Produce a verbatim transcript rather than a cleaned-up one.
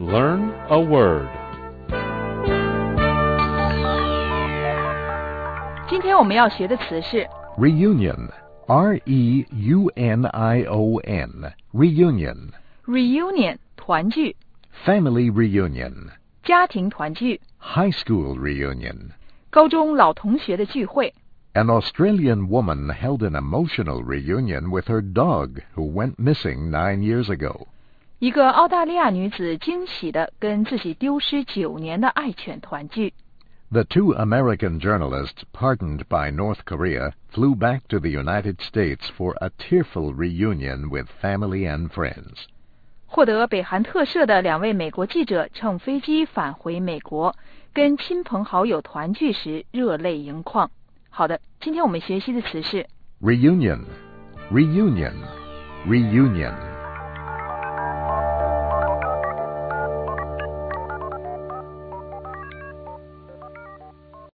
Learn a word. 今天我们要学的词是 reunion, R E U N I O N, reunion. reunion 团聚 Family reunion, 家庭团聚 high school reunion. 高中老同学的聚会 An Australian woman held an emotional reunion with her dog who went missing nine years ago. 一个澳大利亚女子惊喜地跟自己丢失九年的爱犬团聚 The two American journalists pardoned by North Korea flew back to the United States for a tearful reunion with family and friends. 获得北韩特赦的两位美国记者乘飞机返回美国，跟亲朋好友团聚时热泪盈眶。好的，今天我们学习的词是 Reunion, reunion, reunion.